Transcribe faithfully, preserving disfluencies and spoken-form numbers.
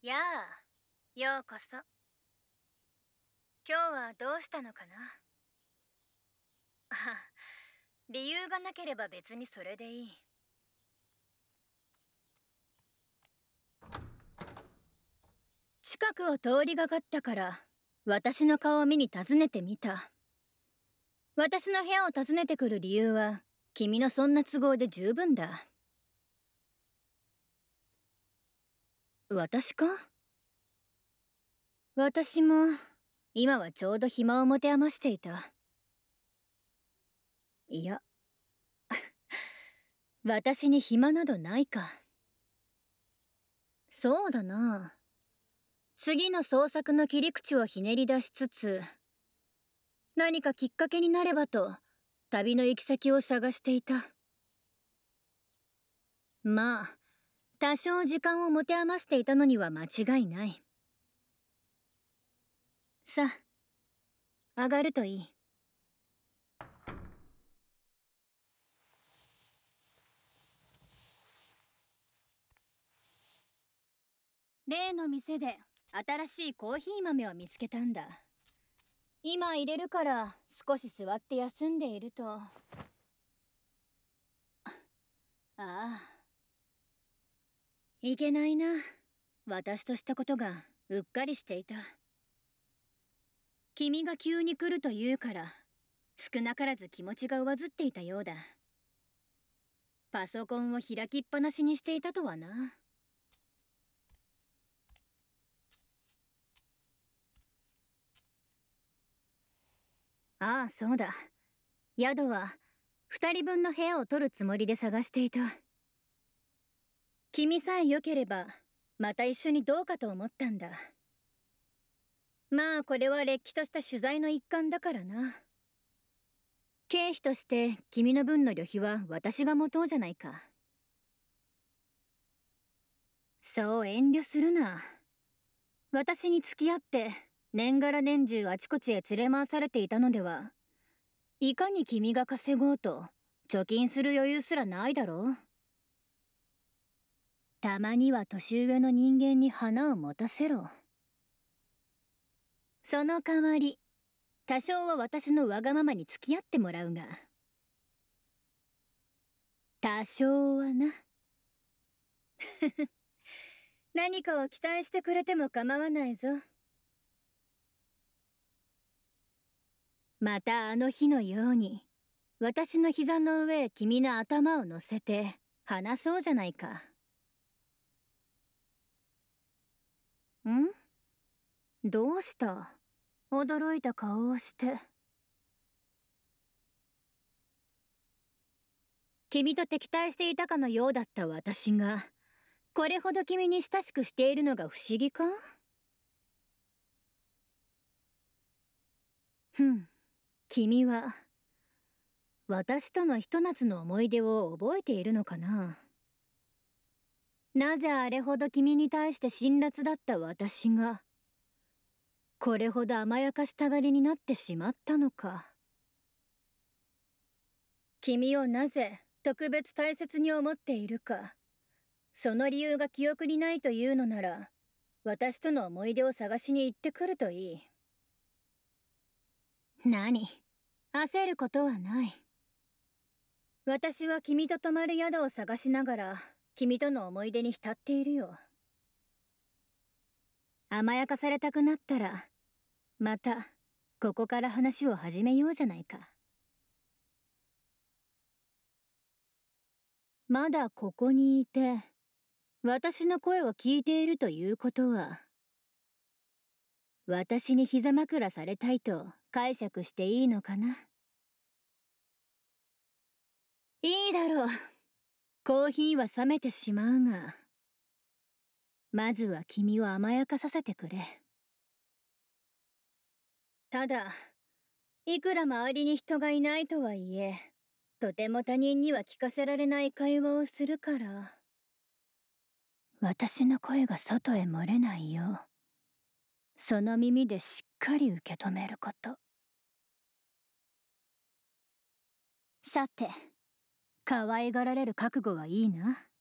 やあ、ようこそ。今日はどうしたのかな。あ、理由がなければ別にそれでいい。近くを通りがかったから私の顔を見に訪ねてみた。私の部屋を訪ねてくる理由は君のそんな都合で十分だ。私か？私も今はちょうど暇を持て余していた。いや、私に暇などないか。そうだな。次の創作の切り口をひねり出しつつ、何かきっかけになればと旅の行き先を探していた。まあ多少時間を持て余していたのには間違いない。さあ、上がるといい。例の店で新しいコーヒー豆を見つけたんだ。今入れるから少し座って休んでいると、ああ、いけないな。私としたことがうっかりしていた。君が急に来ると言うから少なからず気持ちが上ずっていたようだ。パソコンを開きっぱなしにしていたとはな。ああ、そうだ。宿は二人分の部屋を取るつもりで探していた。君さえ良ければまた一緒にどうかと思ったんだ。まあこれはれっきとした取材の一環だからな。経費として君の分の旅費は私が持とうじゃないか。そう遠慮するな。私に付き合って年がら年中あちこちへ連れ回されていたのでは、いかに君が稼ごうと貯金する余裕すらないだろう。たまには年上の人間に花を持たせろ。その代わり多少は私のわがままに付き合ってもらうが。多少はな。何かを期待してくれても構わないぞ。またあの日のように私の膝の上へ君の頭を乗せて話そうじゃないか。ん？どうした？驚いた顔をして。君と敵対していたかのようだった私がこれほど君に親しくしているのが不思議か？ふん、君は私とのひと夏の思い出を覚えているのかな。なぜあれほど君に対して辛辣だった私がこれほど甘やかしたがりになってしまったのか。君をなぜ特別大切に思っているか、その理由が記憶にないというのなら私との思い出を探しに行ってくるといい。何、焦ることはない。私は君と泊まる宿を探しながら君との思い出に浸っているよ。甘やかされたくなったらまたここから話を始めようじゃないか。まだここにいて私の声を聞いているということは、私に膝枕されたいと解釈していいのかな。いいだろう。コーヒーは冷めてしまうが、まずは君を甘やかさせてくれ。ただ、いくら周りに人がいないとはいえ、とても他人には聞かせられない会話をするから。私の声が外へ漏れないよう、その耳でしっかり受け止めること。さて、可愛がられる覚悟はいいな。